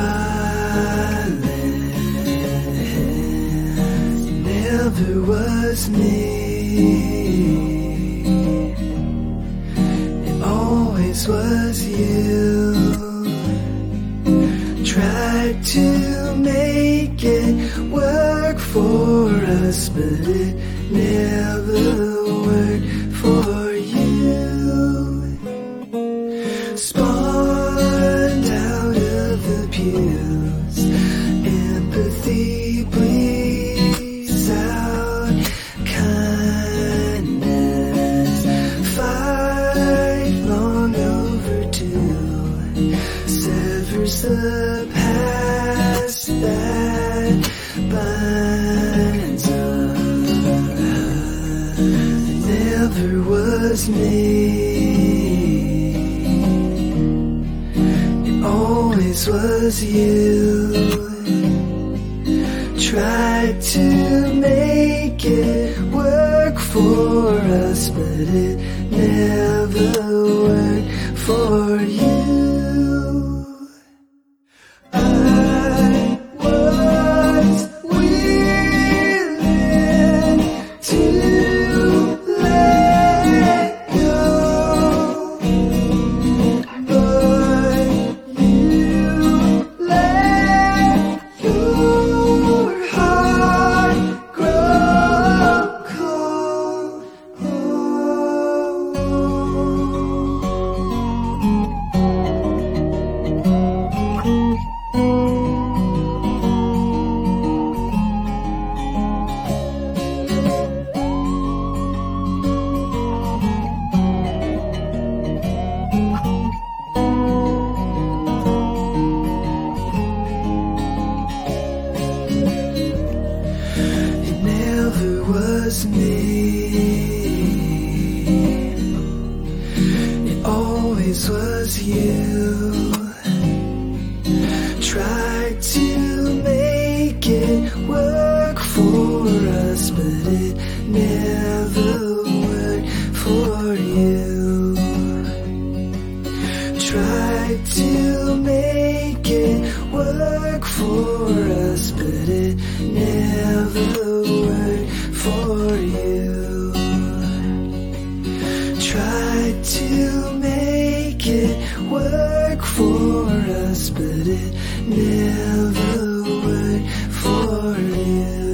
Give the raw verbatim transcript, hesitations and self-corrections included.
never was me. It always was you. Tried to make it work for us, but it never worked for you. Spawned out of the pews, empathy bleeds out kindness. Fight long overdue, severs the past that binds us. It never was me. It always was you. Tried to make it work for us, but it never worked for you. Was me. It always was you. Tried to make it work for us, but it never worked for you. Tried to make it work for us, but it never worked for you. Tried to make it work for us, but it never worked for you.